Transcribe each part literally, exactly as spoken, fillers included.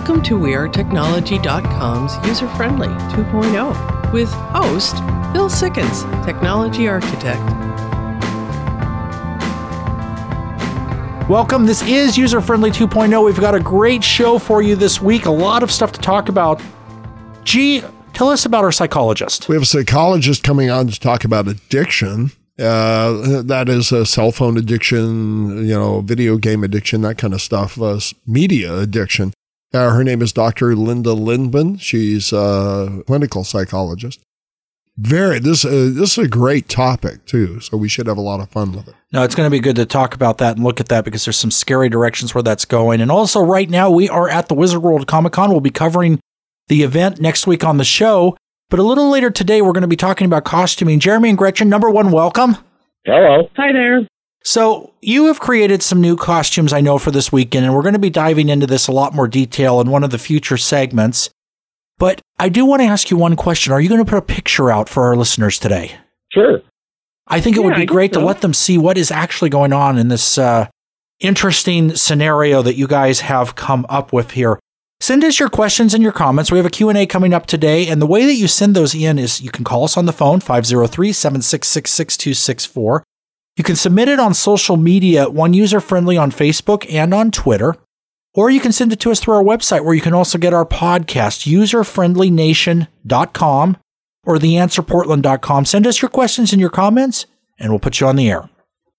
Welcome to We Are Technology dot com's User Friendly two point oh with host Bill Sickens, Technology Architect. Welcome. This is User Friendly two point oh. We've got a great show for you this week. A lot of stuff to talk about. G, tell us about our psychologist. We have a psychologist coming on to talk about addiction. Uh, that is a cell phone addiction, you know, video game addiction, that kind of stuff, uh, media addiction. Uh, her name is Doctor Linda Lindman. She's a clinical psychologist. Very, this, uh, this is a great topic, too, so we should have a lot of fun with it. No, it's going to be good to talk about that and look at that because there's some scary directions where that's going. And also right now we are at the Wizard World Comic Con. We'll be covering the event next week on the show. But a little later today, we're going to be talking about costuming. Jeremy and Gretchen, number one, welcome. Hello. Hi there. So you have created some new costumes, I know, for this weekend, and we're going to be diving into this a lot more detail in one of the future segments. But I do want to ask you one question. Are you going to put a picture out for our listeners today? Sure. I think it yeah, would be I great so. to let them see what is actually going on in this uh, interesting scenario that you guys have come up with here. Send us your questions and your comments. We have a Q and A coming up today, and the way that you send those in is you can call us on the phone, five oh three, seven six six, six two six four. You can submit it on social media, One User Friendly on Facebook and on Twitter, or you can send it to us through our website where you can also get our podcast, user friendly nation dot com or the answer portland dot com. Send us your questions and your comments, and we'll put you on the air.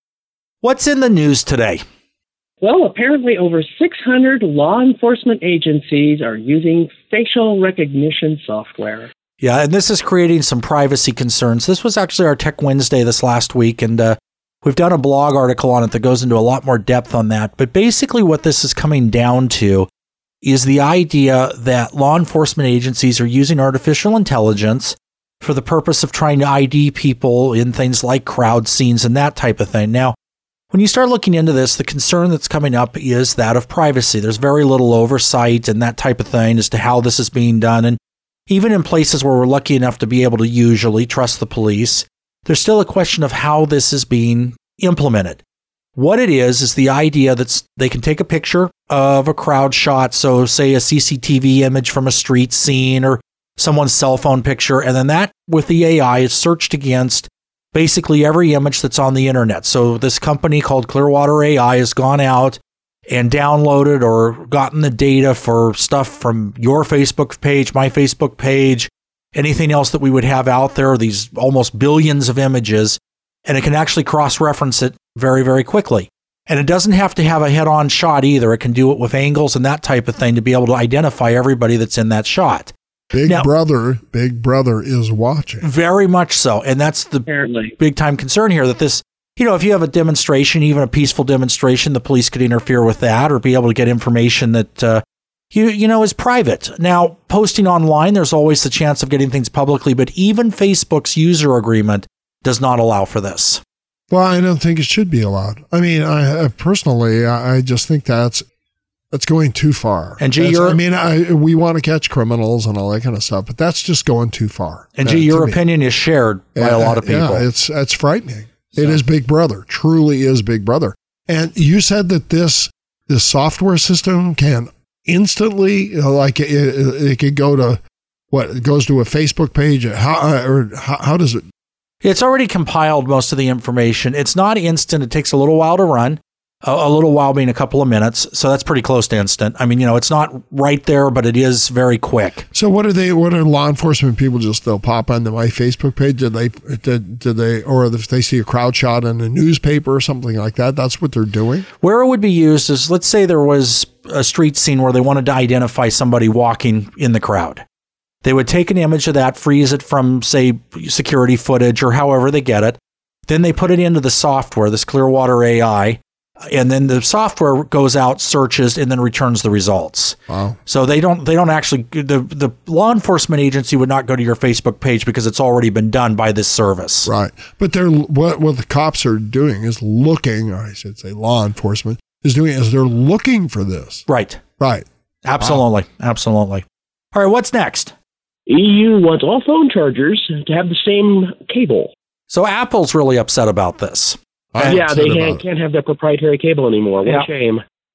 What's in the news today? Well, apparently over six hundred law enforcement agencies are using facial recognition software. Yeah, and this is creating some privacy concerns. This was actually our Tech Wednesday this last week, and uh, we've done a blog article on it that goes into a lot more depth on that. But basically what this is coming down to is the idea that law enforcement agencies are using artificial intelligence for the purpose of trying to I D people in things like crowd scenes and that type of thing. Now, when you start looking into this, the concern that's coming up is that of privacy. There's very little oversight and that type of thing as to how this is being done. And even in places where we're lucky enough to be able to usually trust the police, there's still a question of how this is being implemented. What it is, is the idea that they can take a picture of a crowd shot, so say a C C T V image from a street scene or someone's cell phone picture, and then that, with the A I, is searched against basically every image that's on the internet. So this company called Clearwater A I has gone out and downloaded or gotten the data for stuff from your Facebook page, my Facebook page, anything else that we would have out there, these almost billions of images, and it can actually cross-reference it very, very quickly. And it doesn't have to have a head-on shot either. It can do it with angles and that type of thing to be able to identify everybody that's in that shot. Big now, Brother, Big Brother is watching. Very much so. And that's the Apparently. big time concern here, that this, you know, if you have a demonstration, even a peaceful demonstration, the police could interfere with that or be able to get information that, uh, you, you know, is private. Now, posting online, there's always the chance of getting things publicly, but even Facebook's user agreement does not allow for this. Well, I don't think it should be allowed. I mean, I, I personally, I, I just think that's That's going too far. And G, I mean, I, we want to catch criminals and all that kind of stuff, but that's just going too far. And G, uh, your me. opinion is shared by yeah, a lot of people. Yeah, it's it's frightening. So. It is Big Brother. Truly is Big Brother. And you said that this this software system can instantly, like it, it, it could go to what? It goes to a Facebook page. How or how, how does it? It's already compiled most of the information. It's not instant. It takes a little while to run. A, a little while being a couple of minutes, so that's pretty close to instant. I mean, you know, it's not right there, but it is very quick. So, what are they? What are law enforcement people just? They'll pop onto my Facebook page. Did they? Did, did they? Or if they see a crowd shot in a newspaper or something like that, that's what they're doing. Where it would be used is, let's say there was a street scene where they wanted to identify somebody walking in the crowd. They would take an image of that, freeze it from, say, security footage or however they get it. Then they put it into the software, this Clearwater A I. And then the software goes out, searches, and then returns the results. Wow. So they don't they don't actually, the, the law enforcement agency would not go to your Facebook page because it's already been done by this service. Right. But they're what what the cops are doing is looking, or I should say law enforcement, is doing is they're looking for this. Right. Right. Absolutely. Wow. Absolutely. All right, what's next? E U wants all phone chargers to have the same cable. So Apple's really upset about this. I'm yeah, upset they about can't, it. can't have that proprietary cable anymore. What Yeah. a shame.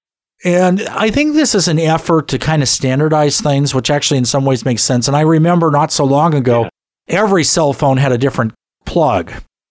And I think this is an effort to kind of standardize things, which actually in some ways makes sense. And I remember not so long ago, yeah. every cell phone had a different plug.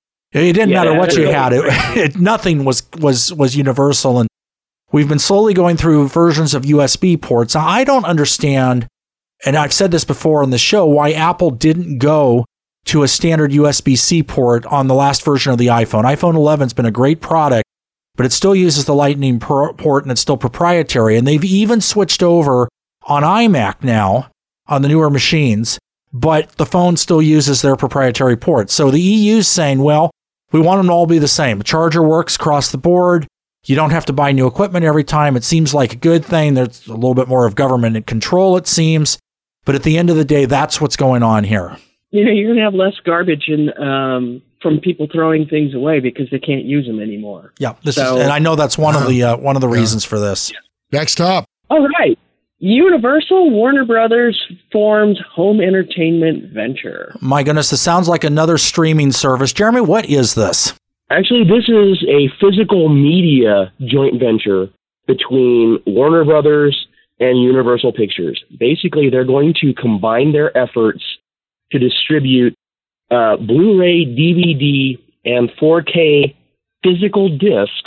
It didn't yeah, matter what you had. It, it, nothing was, was, was universal. And we've been slowly going through versions of U S B ports. Now, I don't understand, and I've said this before on the show, why Apple didn't go to a standard U S B-C port on the last version of the iPhone. iPhone eleven's been a great product, but it still uses the Lightning port and it's still proprietary. And they've even switched over on iMac now on the newer machines, but the phone still uses their proprietary port. So the E U's saying, well, we want them to all be the same. The charger works across the board. You don't have to buy new equipment every time. It seems like a good thing. There's a little bit more of government control, it seems. But at the end of the day, that's what's going on here. You know, you're going to have less garbage in, um, from people throwing things away because they can't use them anymore. Yeah, this so, is, and I know that's one of the uh, one of the yeah. reasons for this. Next up. All right. Universal Warner Brothers formed home entertainment venture. My goodness, this sounds like another streaming service. Jeremy, what is this? Actually, this is a physical media joint venture between Warner Brothers and Universal Pictures. Basically, they're going to combine their efforts to distribute uh, Blu-ray, D V D, and four K physical discs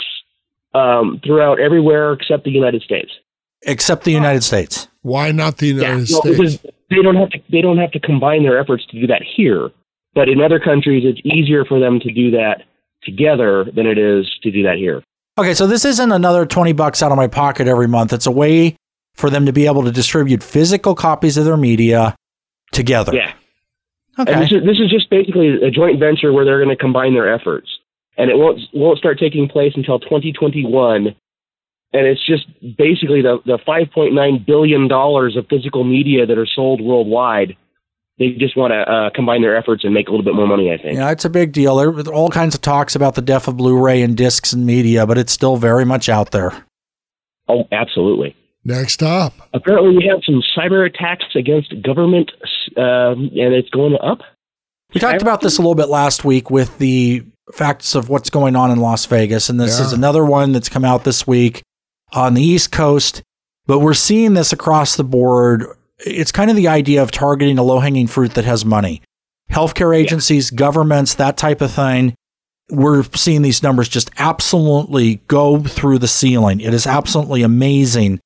um, throughout everywhere except the United States. Except the United States. Why not the United yeah, States? No, because they don't have to. They don't have to combine their efforts to do that here. But in other countries, it's easier for them to do that together than it is to do that here. Okay, so this isn't another twenty bucks out of my pocket every month. It's a way for them to be able to distribute physical copies of their media together. Yeah. Okay. And this is, this is just basically a joint venture where they're going to combine their efforts. And it won't won't start taking place until twenty twenty-one. And it's just basically the, the five point nine billion dollars of physical media that are sold worldwide. They just want to uh, combine their efforts and make a little bit more money, I think. Yeah, it's a big deal. There are all kinds of talks about the death of Blu-ray and discs and media, but it's still very much out there. Oh, absolutely. Next up. Apparently we have some cyber attacks against government, um, and it's going up. We talked about this a little bit last week with the facts of what's going on in Las Vegas, and this yeah. is another one that's come out this week on the East Coast, but we're seeing this across the board. It's kind of the idea of targeting a low-hanging fruit that has money. Healthcare agencies, yeah. governments, that type of thing. We're seeing these numbers just absolutely go through the ceiling. It is absolutely amazing.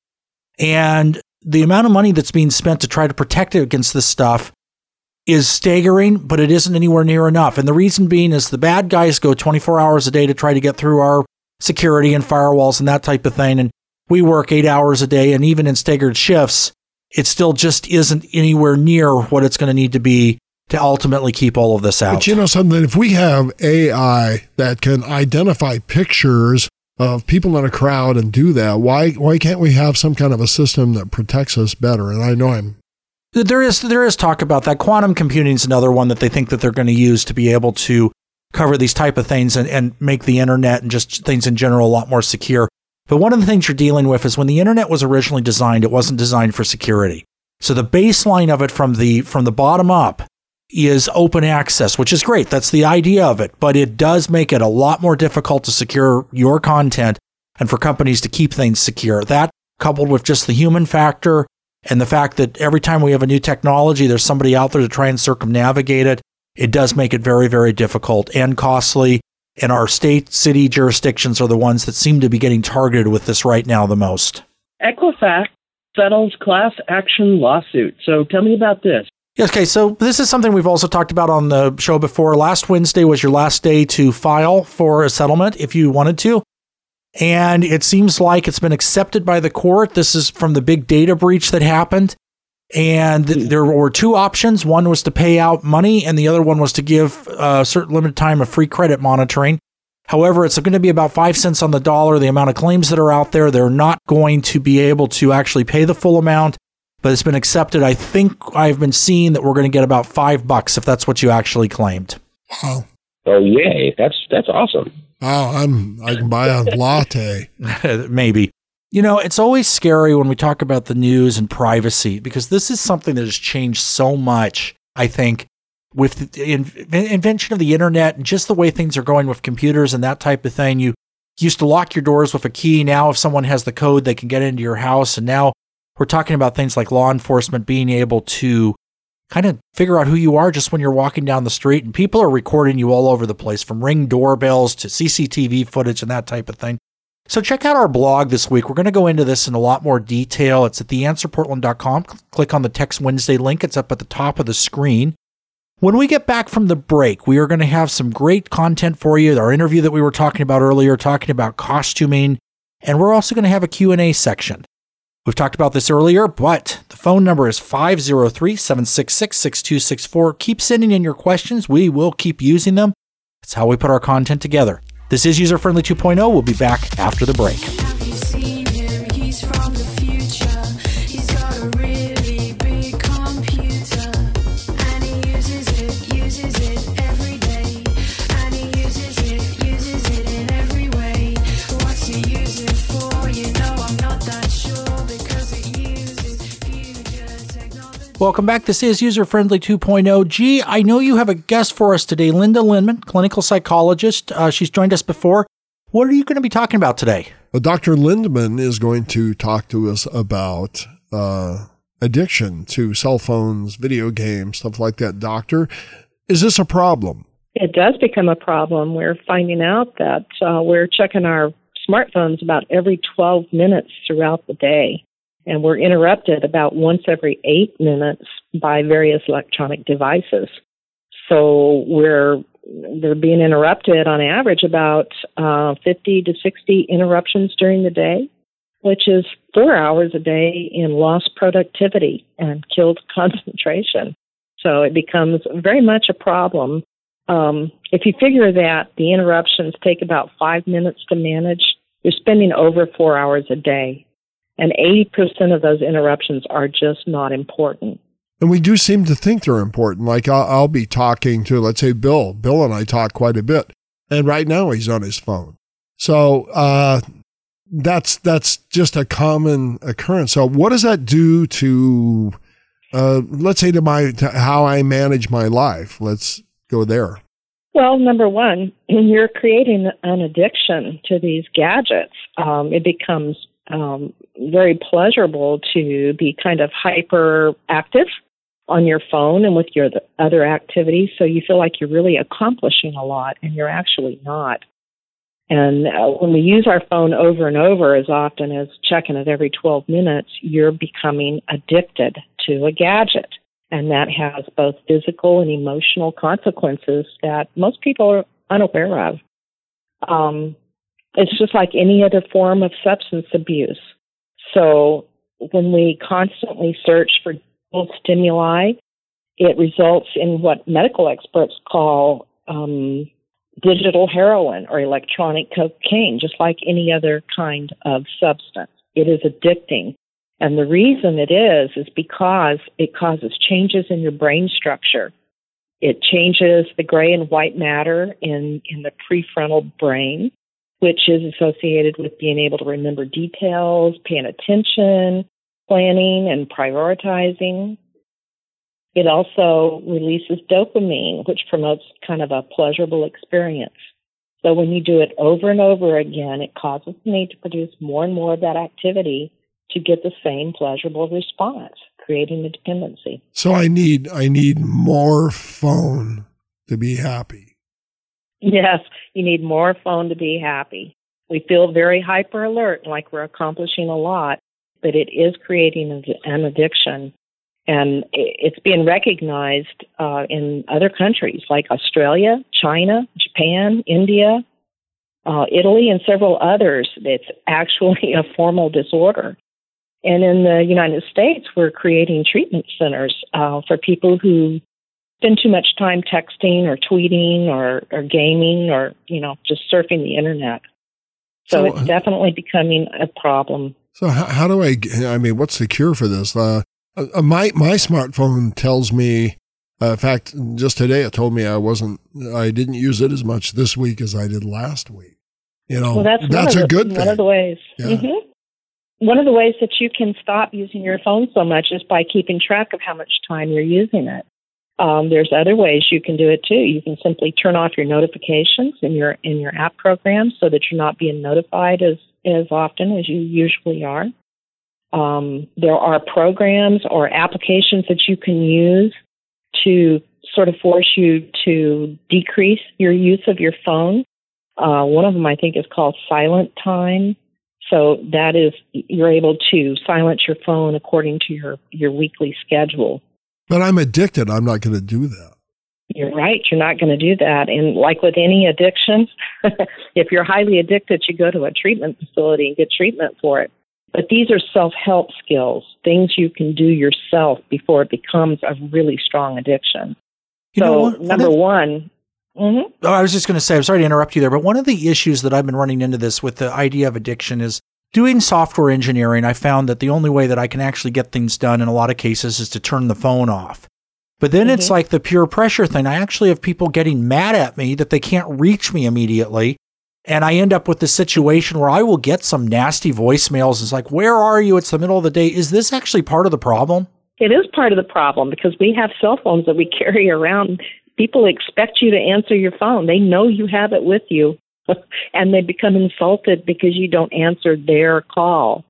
And the amount of money that's being spent to try to protect it against this stuff is staggering, but it isn't anywhere near enough. And the reason being is the bad guys go twenty-four hours a day to try to get through our security and firewalls and that type of thing. And we work eight hours a day, and even in staggered shifts, it still just isn't anywhere near what it's going to need to be to ultimately keep all of this out. But you know something, if we have A I that can identify pictures of people in a crowd and do that, why why can't we have some kind of a system that protects us better? And I know I'm... There is, there is talk about that. Quantum computing is another one that they think that they're going to use to be able to cover these type of things and, and make the internet and just things in general a lot more secure. But one of the things you're dealing with is when the internet was originally designed, it wasn't designed for security. So the baseline of it from the from the bottom up is open access, which is great. That's the idea of it. But it does make it a lot more difficult to secure your content and for companies to keep things secure. That coupled with just the human factor and the fact that every time we have a new technology, there's somebody out there to try and circumnavigate it. It does make it very, very difficult and costly. And our state, city jurisdictions are the ones that seem to be getting targeted with this right now the most. Equifax settles class action lawsuit. So tell me about this. Okay, so this is something we've also talked about on the show before. Last Wednesday was your last day to file for a settlement if you wanted to. And it seems like it's been accepted by the court. This is from the big data breach that happened. And th- there were two options. One was to pay out money, and the other one was to give a certain limited time of free credit monitoring. However, it's going to be about five cents on the dollar, the amount of claims that are out there. They're not going to be able to actually pay the full amount, but it's been accepted. I think I've been seeing that we're going to get about five bucks if that's what you actually claimed. Wow. Oh, yay. That's, that's awesome. Wow, I'm, I can buy a latte. Maybe. You know, it's always scary when we talk about the news and privacy, because this is something that has changed so much, I think, with the in- invention of the internet and just the way things are going with computers and that type of thing. You You used to lock your doors with a key. Now, if someone has the code, they can get into your house. And now we're talking about things like law enforcement being able to kind of figure out who you are just when you're walking down the street. And people are recording you all over the place, from Ring doorbells to C C T V footage and that type of thing. So check out our blog this week. We're going to go into this in a lot more detail. It's at the answer portland dot com. Click on the Text Wednesday link. It's up at the top of the screen. When we get back from the break, we are going to have some great content for you. Our interview that we were talking about earlier, talking about costuming, and we're also going to have a Q and A section. We've talked about this earlier, but the phone number is five oh three, seven six six, six two six four. Keep sending in your questions. We will keep using them. That's how we put our content together. This is User Friendly two point oh. We'll be back after the break. Have you seen him? He's from the future. He's got a really big computer. And he uses it, uses it every day. And he uses it, uses it in every way. What's he use it for? You know I'm not that sure, because it uses future technology. Welcome back. This is User Friendly two point oh. Gee, I know you have a guest for us today, Linda Lindman, clinical psychologist. Uh, she's joined us before. What are you going to be talking about today? Well, Doctor Lindman is going to talk to us about uh, addiction to cell phones, video games, stuff like that. Doctor, is this a problem? It does become a problem. We're finding out that uh, we're checking our smartphones about every twelve minutes throughout the day. And we're interrupted about once every eight minutes by various electronic devices. So we're they're being interrupted on average about uh, fifty to sixty interruptions during the day, which is four hours a day in lost productivity and killed concentration. So it becomes very much a problem. Um, if you figure that the interruptions take about five minutes to manage, you're spending over four hours a day. And eighty percent of those interruptions are just not important. And we do seem to think they're important. Like I'll, I'll be talking to, let's say, Bill. Bill and I talk quite a bit. And right now he's on his phone. So uh, that's that's just a common occurrence. So what does that do to, uh, let's say, to my to how I manage my life? Let's go there. Well, number one, you're creating an addiction to these gadgets. Um, it becomes um, very pleasurable to be kind of hyperactive on your phone and with your other activities, so you feel like you're really accomplishing a lot, and you're actually not. And uh, when we use our phone over and over, as often as checking it every twelve minutes, you're becoming addicted to a gadget. And that has both physical and emotional consequences that most people are unaware of. Um, it's just like any other form of substance abuse. So when we constantly search for stimuli, it results in what medical experts call um, digital heroin or electronic cocaine, just like any other kind of substance. It is addicting. And the reason it is, is because it causes changes in your brain structure. It changes the gray and white matter in, in the prefrontal brain, which is associated with being able to remember details, paying attention, planning, and prioritizing. It also releases dopamine, which promotes kind of a pleasurable experience. So when you do it over and over again, it causes the need to produce more and more of that activity to get the same pleasurable response, creating a dependency. So I need I need more phone to be happy. Yes, you need more phone to be happy. We feel very hyper alert, like we're accomplishing a lot, but it is creating an addiction. And it's being recognized uh, in other countries like Australia, China, Japan, India, uh, Italy, and several others. It's actually a formal disorder. And in the United States, we're creating treatment centers uh, for people who spend too much time texting or tweeting or, or gaming or, you know, just surfing the internet. So, so it's definitely becoming a problem. So how, how do I, I mean, what's the cure for this? Uh, uh, my, my smartphone tells me, uh, in fact, just today it told me I wasn't, I didn't use it as much this week as I did last week. You know, well, that's, that's a the, good thing. One of the ways. Yeah. Mm-hmm. One of the ways that you can stop using your phone so much is by keeping track of how much time you're using it. Um, there's other ways you can do it too. You can simply turn off your notifications in your in your app program so that you're not being notified as, as often as you usually are. Um, there are programs or applications that you can use to sort of force you to decrease your use of your phone. Uh, one of them, I think, is called Silent Time. So that is, you're able to silence your phone according to your, your weekly schedule. But I'm addicted. I'm not going to do that. You're right. You're not going to do that. And like with any addiction, if you're highly addicted, you go to a treatment facility and get treatment for it. But these are self-help skills, things you can do yourself before it becomes a really strong addiction. You so know, what, number what is, one. Mm-hmm. Oh, I was just going to say, I'm sorry to interrupt you there, but one of the issues that I've been running into this with the idea of addiction is doing software engineering. I found that the only way that I can actually get things done in a lot of cases is to turn the phone off. But then mm-hmm. it's like the peer pressure thing. I actually have people getting mad at me that they can't reach me immediately. And I end up with this situation where I will get some nasty voicemails. It's like, where are you? It's the middle of the day. Is this actually part of the problem? It is part of the problem because we have cell phones that we carry around. People expect you to answer your phone. They know you have it with you, and they become insulted because you don't answer their call.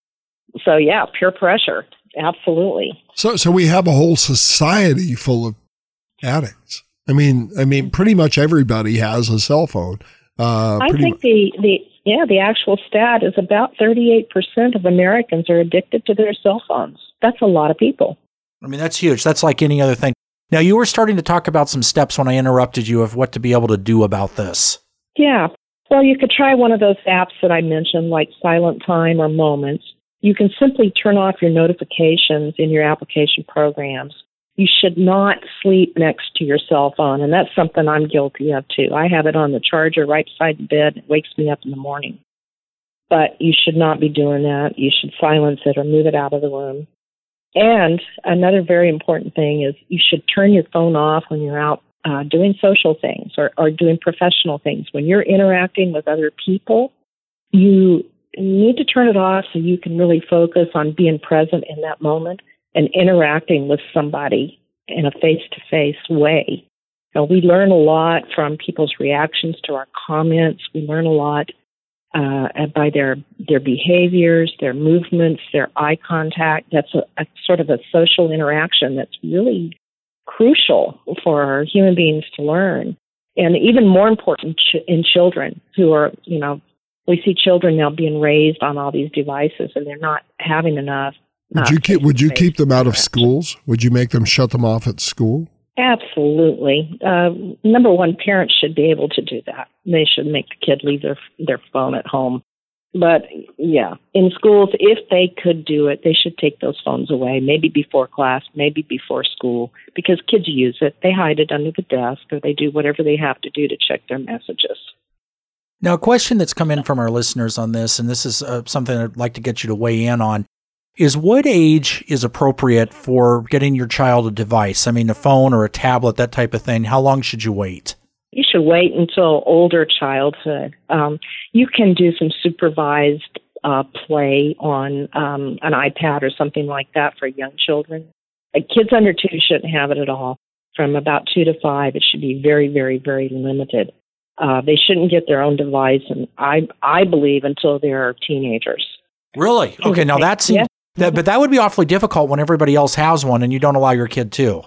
So, yeah, peer pressure. Absolutely. So, so we have a whole society full of addicts. I mean, I mean, pretty much everybody has a cell phone. Uh, I think the, the yeah the actual stat is about thirty-eight percent of Americans are addicted to their cell phones. That's a lot of people. I mean, that's huge. That's like any other thing. Now, you were starting to talk about some steps when I interrupted you of what to be able to do about this. Yeah. Well, you could try one of those apps that I mentioned, like Silent Time or Moments. You can simply turn off your notifications in your application programs. You should not sleep next to your cell phone, and that's something I'm guilty of, too. I have it on the charger right beside the bed. It wakes me up in the morning. But you should not be doing that. You should silence it or move it out of the room. And another very important thing is you should turn your phone off when you're out uh, doing social things or, or doing professional things. When you're interacting with other people, you need to turn it off so you can really focus on being present in that moment and interacting with somebody in a face-to-face way. Now, we learn a lot from people's reactions to our comments. We learn a lot uh, by their their behaviors, their movements, their eye contact. That's a, a sort of a social interaction that's really crucial for human beings to learn. And even more important ch- in children who are, you know, we see children now being raised on all these devices and they're not having enough. Would you keep Would you keep them out of schools? Would you make them shut them off at school? Absolutely. Uh, number one, parents should be able to do that. They should make the kid leave their their phone at home. But yeah, in schools, if they could do it, they should take those phones away. Maybe before class, maybe before school, because kids use it. They hide it under the desk, or they do whatever they have to do to check their messages. Now, a question that's come in from our listeners on this, and this is uh, something I'd like to get you to weigh in on, is what age is appropriate for getting your child a device? I mean, a phone or a tablet, that type of thing. How long should you wait? You should wait until older childhood. Um, you can do some supervised uh, play on um, an iPad or something like that for young children. Uh, kids under two shouldn't have it at all. From about two to five, it should be very, very, very limited. Uh, they shouldn't get their own device, and I I believe until they're teenagers. Really? Okay, now that seems... Yeah. That, but that would be awfully difficult when everybody else has one and you don't allow your kid to.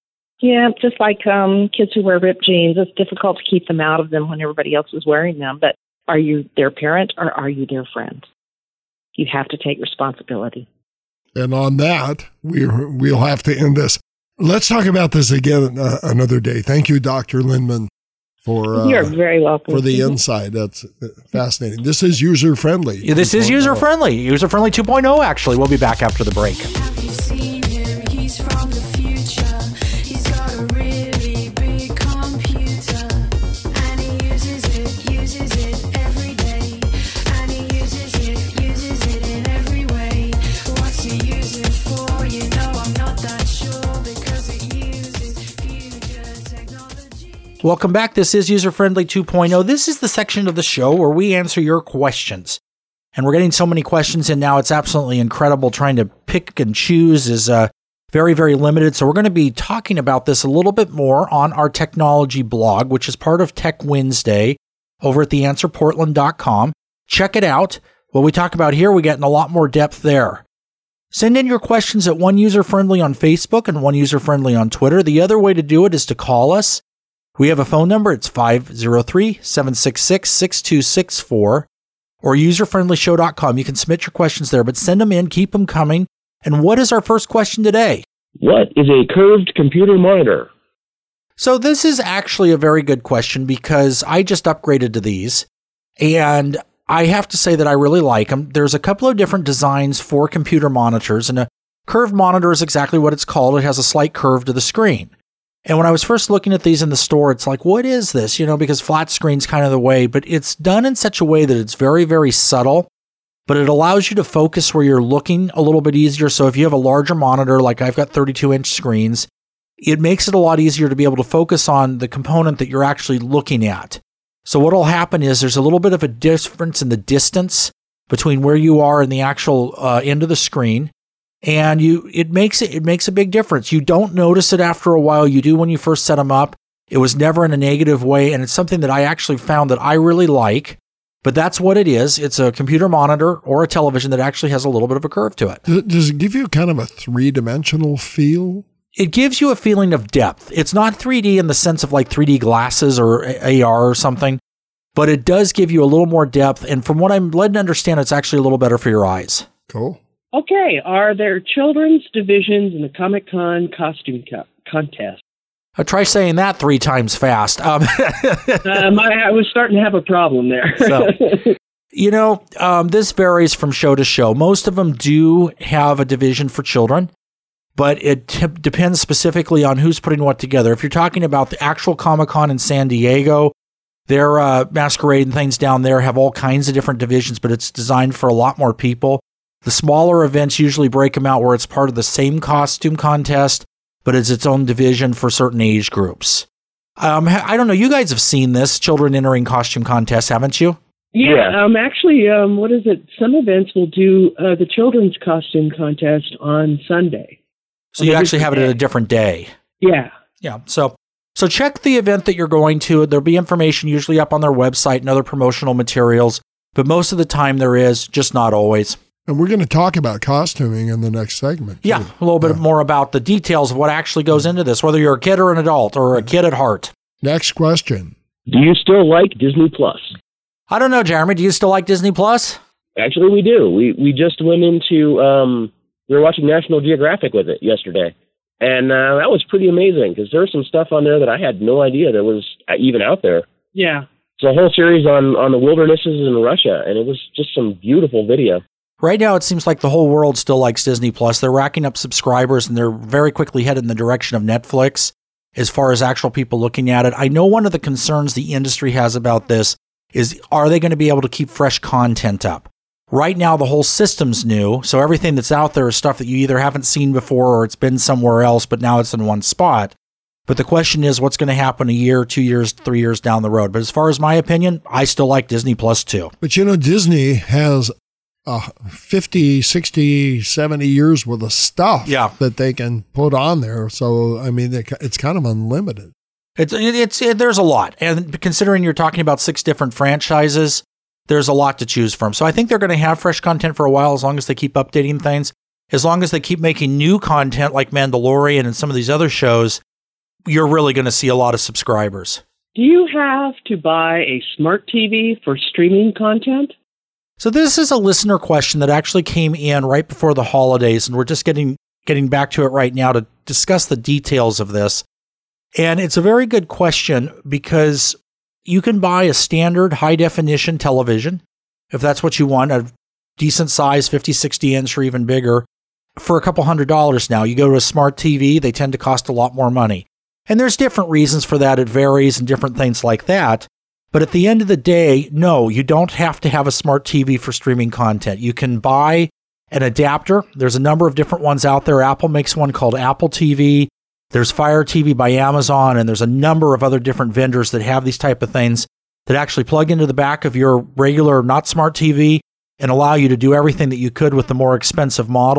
Yeah, just like um, kids who wear ripped jeans, it's difficult to keep them out of them when everybody else is wearing them. But are you their parent or are you their friend? You have to take responsibility. And on that, we, we'll have to end this. Let's talk about this again uh, another day. Thank you, Doctor Lindman, for uh, You're very welcome. for the insight. That's fascinating. This is user-friendly. Yeah, this is user-friendly. User-friendly two point oh, actually. We'll be back after the break. Have you seen him? He's from the future. He's got a really big computer, and he uses it, uses it every day, and he uses it, uses it in every way. What's he use it for? You know I'm not that sure because it uses future technology. Welcome back. This is User-Friendly two point oh. This is the section of the show where we answer your questions. And we're getting so many questions in now, it's absolutely incredible trying to pick and choose as uh, very, very limited. So we're going to be talking about this a little bit more on our technology blog, which is part of Tech Wednesday over at the answer portland dot com. Check it out. What we talk about here, we get in a lot more depth there. Send in your questions at One User Friendly on Facebook and One User Friendly on Twitter. The other way to do it is to call us. We have a phone number. It's five oh three, seven six six, six two six four or user friendly show dot com. You can submit your questions there, but send them in. Keep them coming. And what is our first question today? What is a curved computer monitor? So this is actually a very good question because I just upgraded to these, and I have to say that I really like them. There's a couple of different designs for computer monitors, and a curved monitor is exactly what it's called. It has a slight curve to the screen. And when I was first looking at these in the store, it's like, what is this? You know, because flat screen's kind of the way, but it's done in such a way that it's very, very subtle, but it allows you to focus where you're looking a little bit easier. So if you have a larger monitor, like I've got thirty-two inch screens, it makes it a lot easier to be able to focus on the component that you're actually looking at. So what will happen is there's a little bit of a difference in the distance between where you are and the actual uh, end of the screen. And you, it makes it, it makes a big difference. You don't notice it after a while. You do when you first set them up. It was never in a negative way. And it's something that I actually found that I really like, but that's what it is. It's a computer monitor or a television that actually has a little bit of a curve to it. Does it give you kind of a three-dimensional feel? It gives you a feeling of depth. It's not three D in the sense of like three D glasses or A R or something, but it does give you a little more depth. And from what I'm led to understand, it's actually a little better for your eyes. Cool. Okay, are there children's divisions in the Comic-Con costume co- contest? I try saying that three times fast. Um, um, I, I was starting to have a problem there. so, you know, um, this varies from show to show. Most of them do have a division for children, but it t- depends specifically on who's putting what together. If you're talking about the actual Comic-Con in San Diego, their uh, masquerade and things down there have all kinds of different divisions, but it's designed for a lot more people. The smaller events usually break them out where it's part of the same costume contest, but it's its own division for certain age groups. Um, I don't know. You guys have seen this, children entering costume contests, haven't you? Yeah, um, actually, um, what is it? Some events will do uh, the children's costume contest on Sunday. So you actually have it at a different day. Yeah. Yeah. So so check the event that you're going to. There'll be information usually up on their website and other promotional materials, but most of the time there is, just not always. And we're going to talk about costuming in the next segment. Yeah, too. a little bit Yeah. more about the details of what actually goes into this, whether you're a kid or an adult or a kid at heart. Next question. Do you still like Disney Plus? I don't know, Jeremy. Do you still like Disney Plus? Actually, we do. We we just went into, um, we were watching National Geographic with it yesterday. And uh, that was pretty amazing because there was some stuff on there that I had no idea that was even out there. Yeah. It's a whole series on, on the wildernesses in Russia, and it was just some beautiful video. Right now, it seems like the whole world still likes Disney Plus. They're racking up subscribers, and they're very quickly headed in the direction of Netflix as far as actual people looking at it. I know one of the concerns the industry has about this is, are they going to be able to keep fresh content up? Right now, the whole system's new, so everything that's out there is stuff that you either haven't seen before or it's been somewhere else, but now it's in one spot. But the question is, what's going to happen a year, two years, three years down the road? But as far as my opinion, I still like Disney Plus too. But you know, Disney has uh, fifty, sixty, seventy years worth of stuff Yeah. that they can put on there. So, I mean, it's kind of unlimited. It's, it's, it, there's a lot. And considering you're talking about six different franchises, there's a lot to choose from. So I think they're going to have fresh content for a while as long as they keep updating things. As long as they keep making new content like Mandalorian and some of these other shows, you're really going to see a lot of subscribers. Do you have to buy a smart T V for streaming content? So this is a listener question that actually came in right before the holidays, and we're just getting getting back to it right now to discuss the details of this. And it's a very good question because you can buy a standard high-definition television, if that's what you want, a decent size, fifty, sixty inch or even bigger, for a couple hundred dollars now. You go to a smart T V, they tend to cost a lot more money. And there's different reasons for that. It varies and different things like that. But at the end of the day, no, you don't have to have a smart T V for streaming content. You can buy an adapter. There's a number of different ones out there. Apple makes one called Apple T V. There's Fire T V by Amazon, and there's a number of other different vendors that have these type of things that actually plug into the back of your regular, not smart T V and allow you to do everything that you could with the more expensive models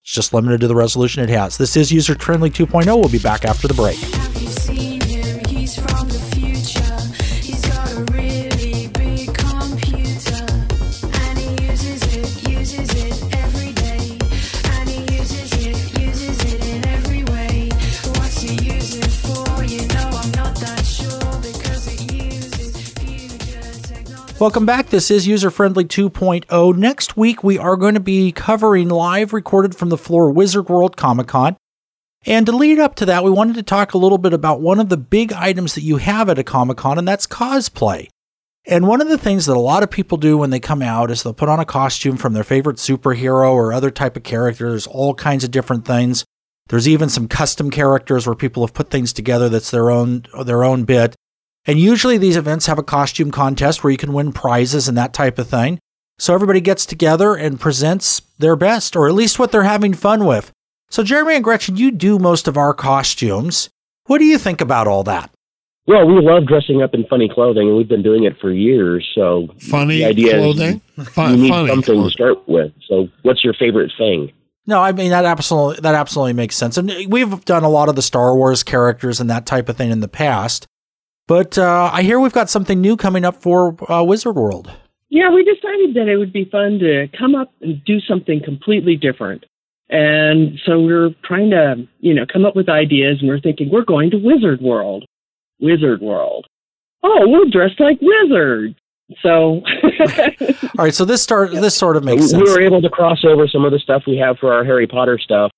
It's just limited to the resolution it has. This is User Friendly two point oh. We'll be back after the break. Have you seen him? He's from the future. He's got a really big computer. And he uses it, uses it every day. And he uses it, uses it in every way. What's he use it for? You know I'm not that sure because it uses future technology. Welcome back. This is User Friendly two point oh. Next week, we are going to be covering live recorded from the floor Wizard World Comic Con. And to lead up to that, we wanted to talk a little bit about one of the big items that you have at a Comic Con, and that's cosplay. And one of the things that a lot of people do when they come out is they'll put on a costume from their favorite superhero or other type of character. There's all kinds of different things. There's even some custom characters where people have put things together that's their own their own bit. And usually these events have a costume contest where you can win prizes and that type of thing. So everybody gets together and presents their best, or at least what they're having fun with. So Jeremy and Gretchen, you do most of our costumes. What do you think about all that? Well, we love dressing up in funny clothing, and we've been doing it for years. So Funny the idea clothing? is Fun, you need funny something clothing. to start with. So what's your favorite thing? No, I mean, that absolutely that absolutely makes sense. And we've done a lot of the Star Wars characters and that type of thing in the past. But uh, I hear we've got something new coming up for uh, Wizard World. Yeah, we decided that it would be fun to come up and do something completely different. And so we're trying to, you know, come up with ideas, and we're thinking we're going to Wizard World. Wizard World. Oh, we're dressed like wizards. So, All right, so this start this sort of makes we sense. were able to cross over some of the stuff we have for our Harry Potter stuff.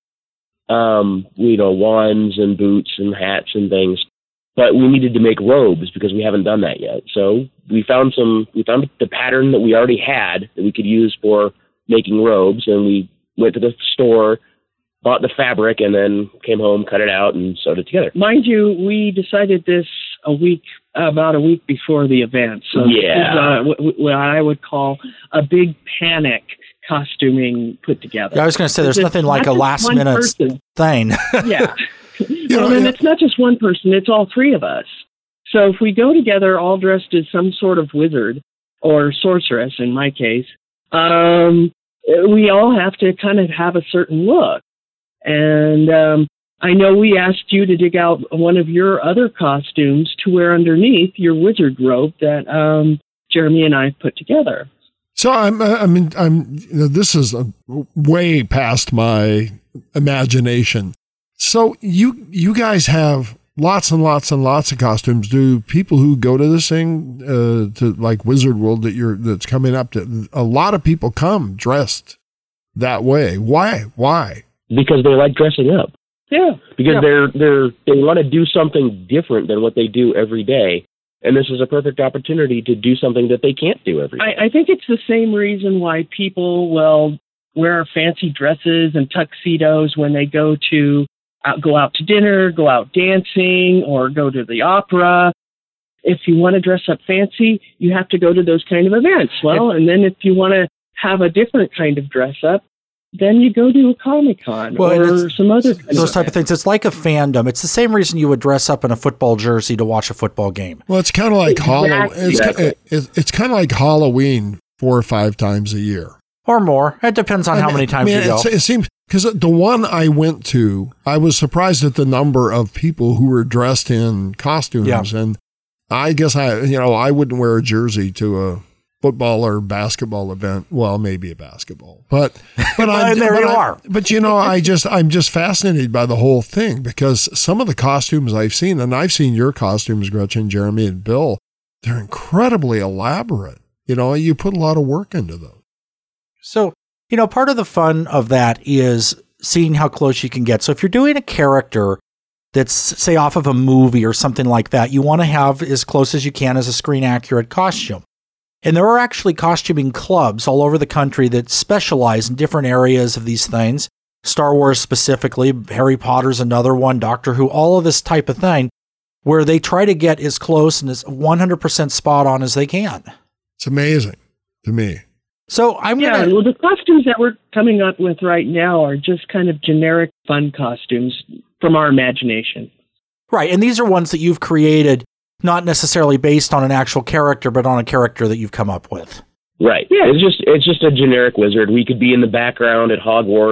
Um, you know, wands and boots and hats and things. But we needed to make robes because we haven't done that yet. So we found some, we found the pattern that we already had that we could use for making robes, and we went to the store, bought the fabric, and then came home, cut it out, and sewed it together. mind you, we decided this a week, about a week before the event. So Yeah. this is, uh, what, what I would call a big panic costuming put together. Yeah, I was going to say, there's It's nothing like not a just last one minute person. thing. Yeah. You know, Well, and yeah. it's not just one person, it's all three of us. So if we go together all dressed as some sort of wizard or sorceress, in my case, um, we all have to kind of have a certain look. And um, I know we asked you to dig out one of your other costumes to wear underneath your wizard robe that um, Jeremy and I put together. So I'm, I mean, I'm, you know, this is a, way past my imagination. So you, you guys have lots and lots and lots of costumes. Do people who go to this thing, uh, to like Wizard World that you're, that's coming up to, a lot of people come dressed that way. Why? Why? Because they like dressing up. Yeah. Because Yeah. they're they're they want to do something different than what they do every day, and this is a perfect opportunity to do something that they can't do every day. I, I think it's the same reason why people will wear fancy dresses and tuxedos when they go to out, go out to dinner, go out dancing, or go to the opera. If you want to dress up fancy, you have to go to those kind of events. Well, and then if you want to have a different kind of dress up, then you go to a Comic-Con Well, and or it's- some other kind Those of type of things. It's like a fandom. It's the same reason you would dress up in a football jersey to watch a football game. Well, it's kind of like Halloween. Exactly. It's, Exactly. it, it, it's kind of like Halloween four or five times a year. Or more. It depends on I how mean- many times I mean, you go. it's- It seems because the one I went to, I was surprised at the number of people who were dressed in costumes, Yeah. and I guess I, you know, I wouldn't wear a jersey to a football or basketball event. Well, maybe a basketball, but but Well, I'm, and there but you I- are. But you know, I just I'm just fascinated by the whole thing because some of the costumes I've seen, and I've seen your costumes, Gretchen, Jeremy, and Bill, they're incredibly elaborate. You know, you put a lot of work into those. So, you know, part of the fun of that is seeing how close you can get. So if you're doing a character that's, say, off of a movie or something like that, you want to have as close as you can as a screen accurate costume. And there are actually costuming clubs all over the country that specialize in different areas of these things. Star Wars specifically, Harry Potter's another one, Doctor Who, all of this type of thing, where they try to get as close and as one hundred percent spot on as they can. It's amazing to me. So I'm Yeah, going to... well, the costumes that we're coming up with right now are just kind of generic fun costumes from our imagination. Right, and these are ones that you've created, not necessarily based on an actual character, but on a character that you've come up with. Right. Yeah. It's just it's just a generic wizard. We could be in the background at Hogwarts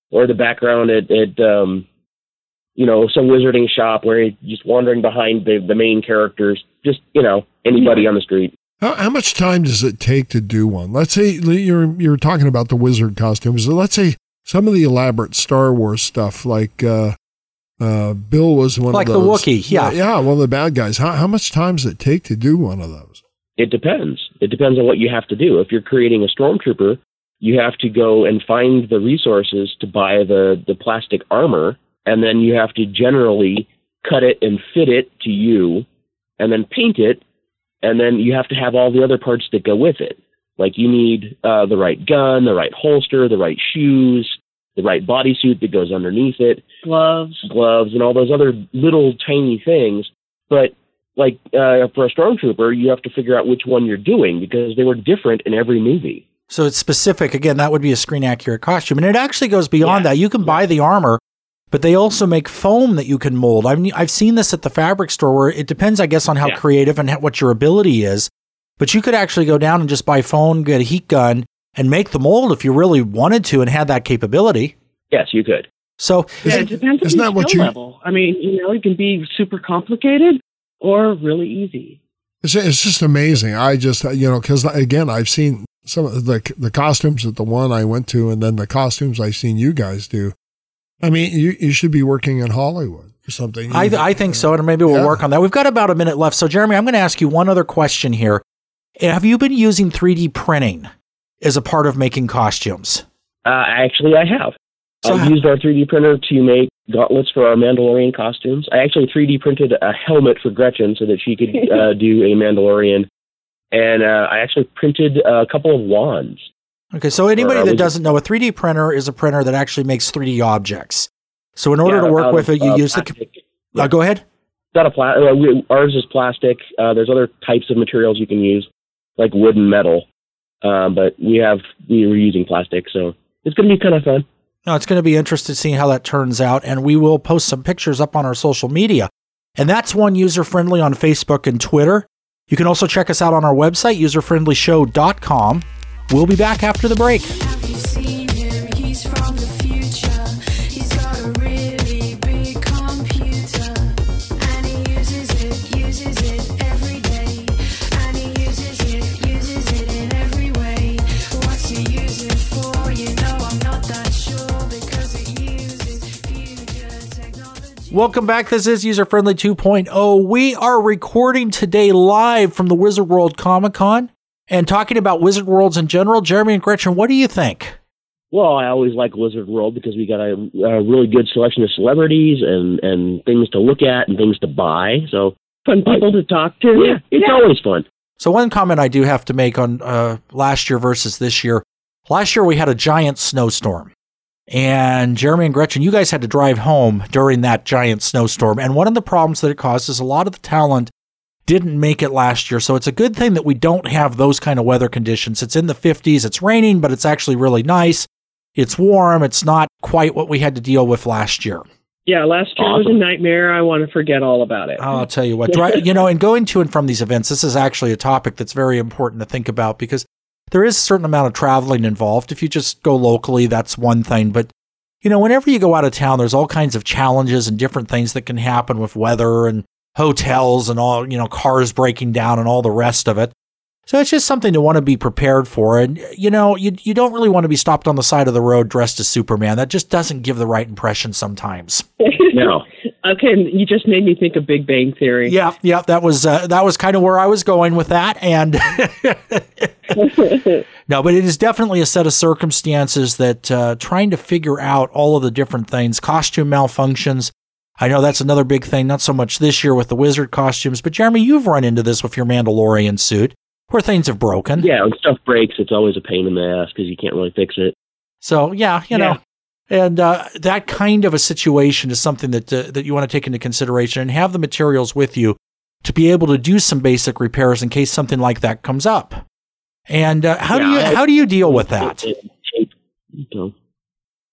or the background at, at um, you know, some wizarding shop where he's just wandering behind the, the main characters, just, you know, anybody on the street. How, how much time does it take to do one? Let's say you're you're talking about the wizard costumes. Let's say some of the elaborate Star Wars stuff, like uh, uh, Bill was one like of those. Like the Wookiee, yeah. yeah. Yeah, one of the bad guys. How, how much time does it take to do one of those? It depends. It depends on what you have to do. If you're creating a stormtrooper, you have to go and find the resources to buy the, the plastic armor, and then you have to generally cut it and fit it to you, and then paint it, and then you have to have all the other parts that go with it. Like you need uh, the right gun, the right holster, the right shoes, the right bodysuit that goes underneath it, Gloves. gloves, and all those other little tiny things. But like uh, for a stormtrooper, you have to figure out which one you're doing because they were different in every movie. So it's specific. Again, that would be a screen accurate costume. And it actually goes beyond Yeah. that. You can buy the armor, but they also make foam that you can mold. I've, I've seen this at the fabric store where it depends, I guess, on how Yeah. creative and how, what your ability is. But you could actually go down and just buy foam, get a heat gun, and make the mold if you really wanted to and had that capability. Yes, you could. So Yeah, Isn't- it depends on isn't your that what skill you- level. I mean, you know, it can be super complicated or really easy. It's, it's just amazing. I just, you know, because again, I've seen some of the the costumes at the one I went to, and then the costumes I've seen you guys do. I mean, you, you should be working in Hollywood or something. I, I think so, and maybe we'll Yeah. work on that. We've got about a minute left. So, Jeremy, I'm going to ask you one other question here. Have you been using three D printing as a part of making costumes? Uh, actually, I have. So I've how- used our three D printer to make gauntlets for our Mandalorian costumes. I actually three D printed a helmet for Gretchen so that she could uh, do a Mandalorian. And uh, I actually printed a couple of wands. Okay, so anybody Or, uh, that we- doesn't know, a three D printer is a printer that actually makes three D objects. So in order Yeah, to work out with of, it, you uh, use the... plastic. Uh, go ahead. Not a pla- uh, we, ours is plastic. Uh, there's other types of materials you can use, like wood and metal. Um, but we have we were using plastic, so it's going to be kind of fun. No, it's going to be interesting seeing how that turns out, and we will post some pictures up on our social media. And that's one user-friendly on Facebook and Twitter. You can also check us out on our website, user friendly show dot com. We'll be back after the break. Have you seen him? He's from the future. He's got a really big computer. And he uses it, uses it every day. And he uses it, uses it in every way. What's he use it for? You know I'm not that sure because it uses future technology. Welcome back. This is User Friendly two point oh. We are recording today live from the Wizard World Comic Con and talking about Wizard Worlds in general. Jeremy and Gretchen, what do you think? Well, I always like Wizard World because we got a, a really good selection of celebrities and, and things to look at and things to buy. So Fun people to talk to. yeah, it's always fun. So one comment I do have to make on uh, last year versus this year. Last year we had a giant snowstorm. And Jeremy and Gretchen, you guys had to drive home during that giant snowstorm. And one of the problems that it caused is a lot of the talent didn't make it last year. So it's a good thing that we don't have those kind of weather conditions. It's in the fifties. It's raining, but it's actually really nice. It's warm. It's not quite what we had to deal with last year. Yeah, last year was a Awesome. nightmare. I want to forget all about it. I'll tell you what, dri- you know, and going to and from these events, this is actually a topic that's very important to think about because there is a certain amount of traveling involved. If you just go locally, that's one thing. But, you know, whenever you go out of town, there's all kinds of challenges and different things that can happen with weather and hotels and all, you know, cars breaking down and all the rest of it. So it's just something to want to be prepared for. And, you know, you, you don't really want to be stopped on the side of the road dressed as Superman. That just doesn't give the right impression sometimes. No. Okay, you just made me think of Big Bang Theory. Yeah, yeah, that was uh, that was kind of where I was going with that, and no, but it is definitely a set of circumstances that uh, trying to figure out all of the different things, costume malfunctions. I know that's another big thing. Not so much this year with the wizard costumes, but Jeremy, you've run into this with your Mandalorian suit, where things have broken. Yeah, when stuff breaks, it's always a pain in the ass because you can't really fix it. So yeah, you know. Yeah. And uh, that kind of a situation is something that uh, that you want to take into consideration and have the materials with you to be able to do some basic repairs in case something like that comes up. And uh, how do you Yeah, I- how do you deal with that? It- it- it- you know.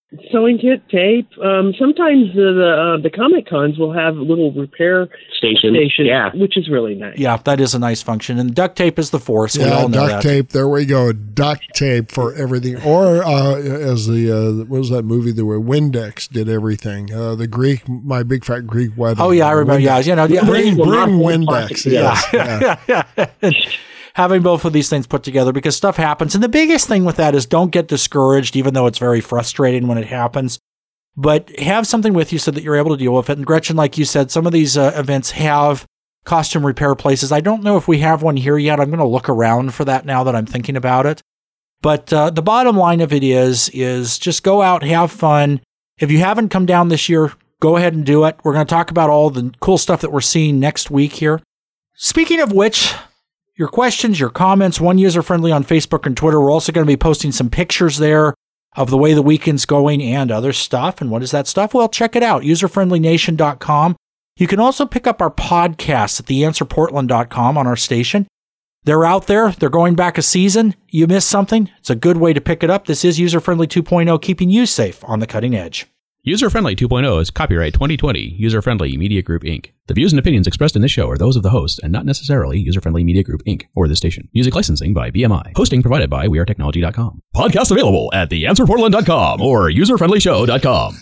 Sewing kit, tape. Um, sometimes the the, uh, the Comic Cons will have little repair Station. stations, Yeah. which is really nice. Yeah, that is a nice function. And duct tape is the force. We Yeah, all know duct that. tape. There we go. Duct tape for everything. Or uh, as the uh, what was that movie? There were Windex did everything. Uh, the Greek, my big fat Greek wedding. Oh, yeah, I remember. Yeah, Windex. you know, yeah. Bring, Well, bring not Windex. plastic, Yes. yeah, Yeah. yeah, yeah. Having both of these things put together because stuff happens. And the biggest thing with that is don't get discouraged, even though it's very frustrating when it happens. But have something with you so that you're able to deal with it. And Gretchen, like you said, some of these uh, events have costume repair places. I don't know if we have one here yet. I'm going to look around for that now that I'm thinking about it. But uh, the bottom line of it is, is just go out, have fun. If you haven't come down this year, go ahead and do it. We're going to talk about all the cool stuff that we're seeing next week here. Speaking of which, your questions, your comments, one user friendly on Facebook and Twitter. We're also going to be posting some pictures there of the way the weekend's going and other stuff. And what is that stuff? Well, check it out, user friendly nation dot com. You can also pick up our podcasts at the answer portland dot com on our station. They're out there. They're going back a season. You missed something? It's a good way to pick it up. This is User Friendly two point oh, keeping you safe on the cutting edge. User Friendly two point oh is copyright twenty twenty, User Friendly Media Group, Incorporated. The views and opinions expressed in this show are those of the host and not necessarily User Friendly Media Group, Incorporated or this station. Music licensing by B M I. Hosting provided by we are technology dot com. Podcast available at the answer portland dot com or user friendly show dot com.